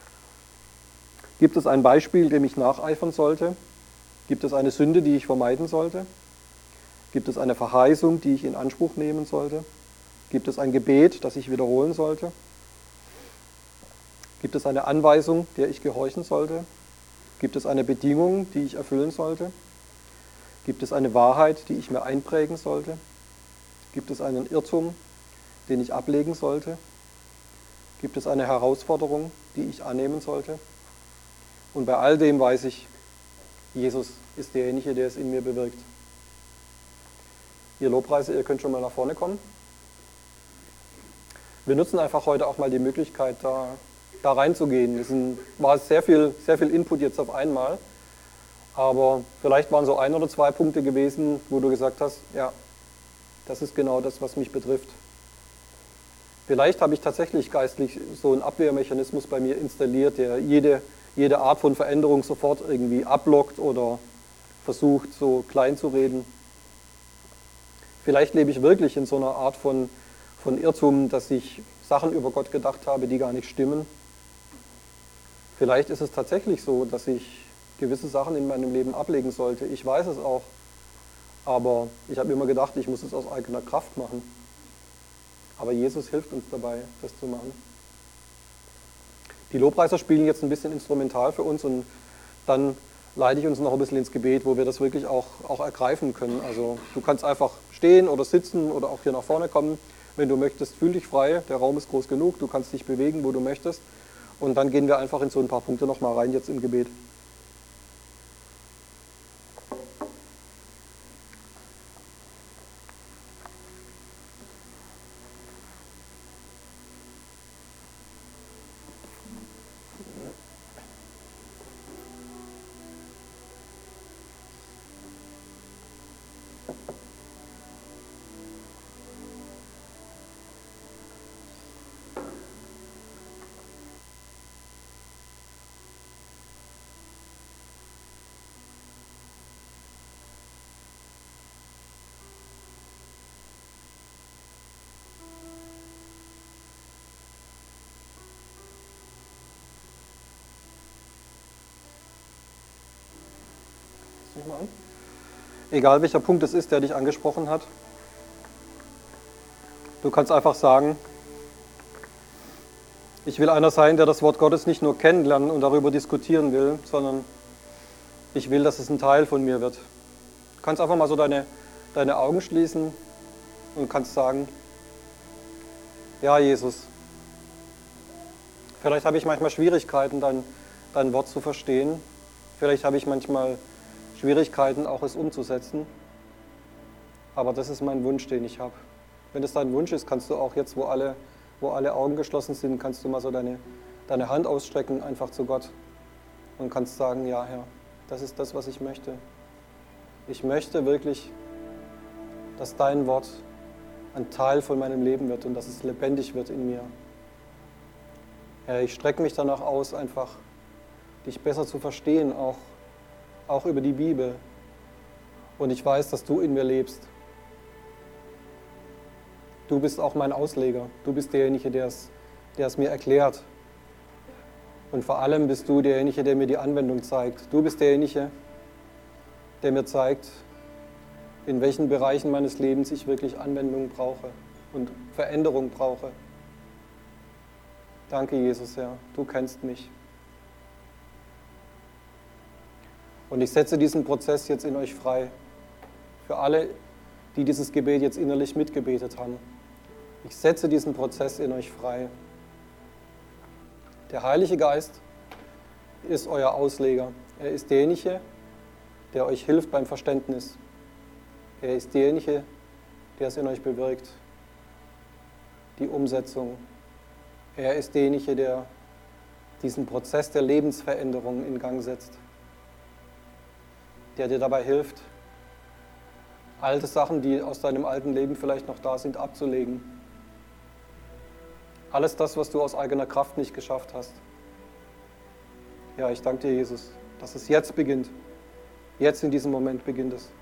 Gibt es ein Beispiel, dem ich nacheifern sollte? Gibt es eine Sünde, die ich vermeiden sollte? Gibt es eine Verheißung, die ich in Anspruch nehmen sollte? Gibt es ein Gebet, das ich wiederholen sollte? Gibt es eine Anweisung, der ich gehorchen sollte? Gibt es eine Bedingung, die ich erfüllen sollte? Gibt es eine Wahrheit, die ich mir einprägen sollte? Gibt es einen Irrtum, den ich ablegen sollte? Gibt es eine Herausforderung, die ich annehmen sollte? Und bei all dem weiß ich, Jesus ist derjenige, der es in mir bewirkt. Ihr Lobpreise, ihr könnt schon mal nach vorne kommen. Wir nutzen einfach heute auch mal die Möglichkeit, da, da reinzugehen. Es war sehr viel, sehr viel Input jetzt auf einmal, aber vielleicht waren so ein oder zwei Punkte gewesen, wo du gesagt hast, ja, das ist genau das, was mich betrifft. Vielleicht habe ich tatsächlich geistlich so einen Abwehrmechanismus bei mir installiert, der jede, jede Art von Veränderung sofort irgendwie ablockt oder versucht, so klein zu reden. Vielleicht lebe ich wirklich in so einer Art von, von Irrtum, dass ich Sachen über Gott gedacht habe, die gar nicht stimmen. Vielleicht ist es tatsächlich so, dass ich gewisse Sachen in meinem Leben ablegen sollte. Ich weiß es auch, aber ich habe immer gedacht, ich muss es aus eigener Kraft machen. Aber Jesus hilft uns dabei, das zu machen. Die Lobpreiser spielen jetzt ein bisschen instrumental für uns und dann leite ich uns noch ein bisschen ins Gebet, wo wir das wirklich auch, auch ergreifen können. Also du kannst einfach stehen oder sitzen oder auch hier nach vorne kommen. Wenn du möchtest, fühl dich frei, der Raum ist groß genug, du kannst dich bewegen, wo du möchtest. Und dann gehen wir einfach in so ein paar Punkte nochmal rein jetzt im Gebet. Mal an. Egal welcher Punkt es ist, der dich angesprochen hat. Du kannst einfach sagen, ich will einer sein, der das Wort Gottes nicht nur kennenlernen und darüber diskutieren will, sondern ich will, dass es ein Teil von mir wird. Du kannst einfach mal so deine, deine Augen schließen und kannst sagen, ja Jesus, vielleicht habe ich manchmal Schwierigkeiten, dein, dein Wort zu verstehen. Vielleicht habe ich manchmal Schwierigkeiten, auch es umzusetzen. Aber das ist mein Wunsch, den ich habe. Wenn es dein Wunsch ist, kannst du auch jetzt, wo alle, wo alle Augen geschlossen sind, kannst du mal so deine, deine Hand ausstrecken, einfach zu Gott. Und kannst sagen, ja Herr, das ist das, was ich möchte. Ich möchte wirklich, dass dein Wort ein Teil von meinem Leben wird und dass es lebendig wird in mir. Herr, ich strecke mich danach aus, einfach dich besser zu verstehen, auch auch über die Bibel. Und ich weiß, dass du in mir lebst. Du bist auch mein Ausleger. Du bist derjenige, der es, der es mir erklärt. Und vor allem bist du derjenige, der mir die Anwendung zeigt. Du bist derjenige, der mir zeigt, in welchen Bereichen meines Lebens ich wirklich Anwendung brauche und Veränderung brauche. Danke, Jesus, Herr. Du kennst mich. Und ich setze diesen Prozess jetzt in euch frei. Für alle, die dieses Gebet jetzt innerlich mitgebetet haben. Ich setze diesen Prozess in euch frei. Der Heilige Geist ist euer Ausleger. Er ist derjenige, der euch hilft beim Verständnis. Er ist derjenige, der es in euch bewirkt. Die Umsetzung. Er ist derjenige, der diesen Prozess der Lebensveränderung in Gang setzt. Der dir dabei hilft, alte Sachen, die aus deinem alten Leben vielleicht noch da sind, abzulegen. Alles das, was du aus eigener Kraft nicht geschafft hast. Ja, ich danke dir, Jesus, dass es jetzt beginnt. Jetzt in diesem Moment beginnt es.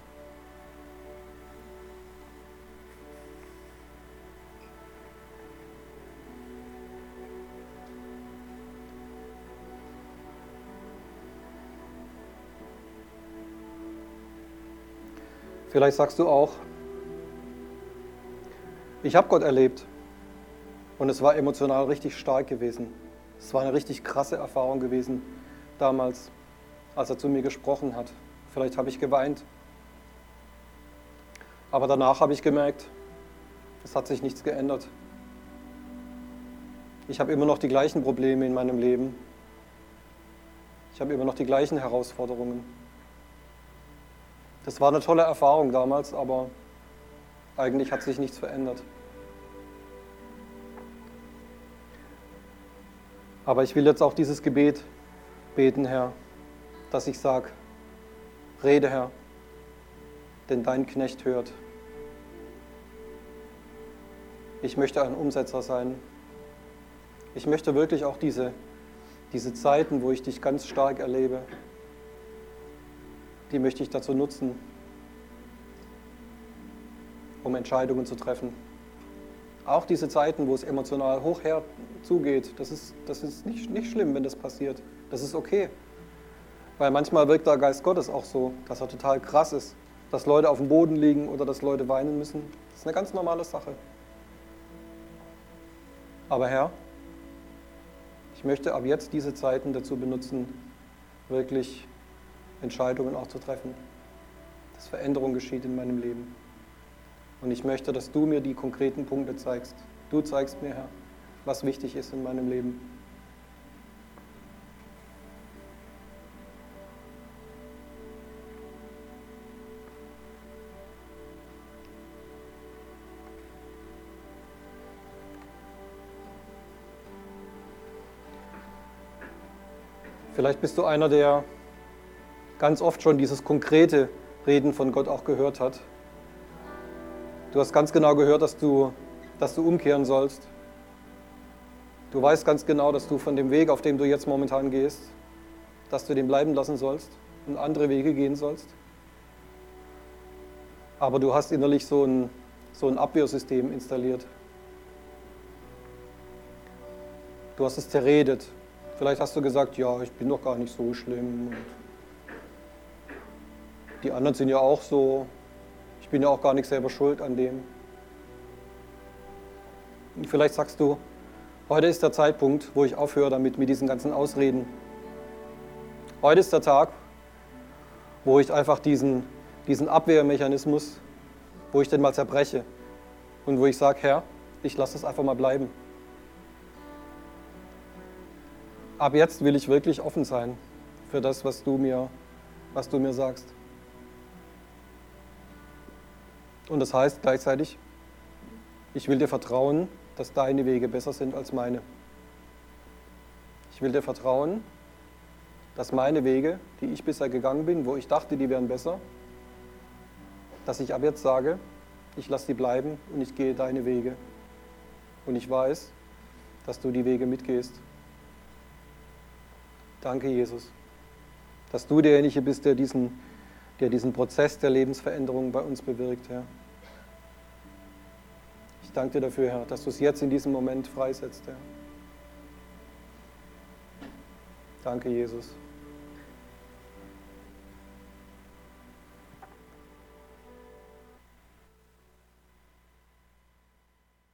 Vielleicht sagst du auch, ich habe Gott erlebt und es war emotional richtig stark gewesen. Es war eine richtig krasse Erfahrung gewesen damals, als er zu mir gesprochen hat. Vielleicht habe ich geweint. Aber danach habe ich gemerkt, es hat sich nichts geändert. Ich habe immer noch die gleichen Probleme in meinem Leben. Ich habe immer noch die gleichen Herausforderungen. Das war eine tolle Erfahrung damals, aber eigentlich hat sich nichts verändert. Aber ich will jetzt auch dieses Gebet beten, Herr, dass ich sage, rede, Herr, denn dein Knecht hört. Ich möchte ein Umsetzer sein. Ich möchte wirklich auch diese, diese Zeiten, wo ich dich ganz stark erlebe, die möchte ich dazu nutzen, um Entscheidungen zu treffen. Auch diese Zeiten, wo es emotional hoch her zugeht, das ist, das ist nicht, nicht schlimm, wenn das passiert. Das ist okay. Weil manchmal wirkt der Geist Gottes auch so, dass er total krass ist, dass Leute auf dem Boden liegen oder dass Leute weinen müssen. Das ist eine ganz normale Sache. Aber Herr, Ich möchte ab jetzt diese Zeiten dazu benutzen, wirklich Entscheidungen auch zu treffen, dass Veränderung geschieht in meinem Leben. Und ich möchte, dass du mir die konkreten Punkte zeigst. Du zeigst mir, Herr, was wichtig ist in meinem Leben. Vielleicht bist du einer, der ganz oft schon dieses konkrete Reden von Gott auch gehört hat. Du hast ganz genau gehört, dass du, dass du umkehren sollst. Du weißt ganz genau, dass du von dem Weg, auf dem du jetzt momentan gehst, dass du den bleiben lassen sollst und andere Wege gehen sollst. Aber du hast innerlich so ein, so ein Abwehrsystem installiert. Du hast es zerredet. Vielleicht hast du gesagt, ja, ich bin doch gar nicht so schlimm. Und die anderen sind ja auch so. Ich bin ja auch gar nicht selber schuld an dem. Und vielleicht sagst du, heute ist der Zeitpunkt, wo ich aufhöre damit, mit diesen ganzen Ausreden. Heute ist der Tag, wo ich einfach diesen, diesen Abwehrmechanismus, wo ich den mal zerbreche und wo ich sage, Herr, ich lasse es einfach mal bleiben. Ab jetzt will ich wirklich offen sein für das, was du mir, was du mir sagst. Und das heißt gleichzeitig, ich will dir vertrauen, dass deine Wege besser sind als meine. Ich will dir vertrauen, dass meine Wege, die ich bisher gegangen bin, wo ich dachte, die wären besser, dass ich ab jetzt sage, ich lasse sie bleiben und ich gehe deine Wege. Und ich weiß, dass du die Wege mitgehst. Danke, Jesus, dass du derjenige bist, der diesen, der diesen Prozess der Lebensveränderung bei uns bewirkt, Herr. Ich danke dir dafür, Herr, dass du es jetzt in diesem Moment freisetzt, Herr. Danke, Jesus.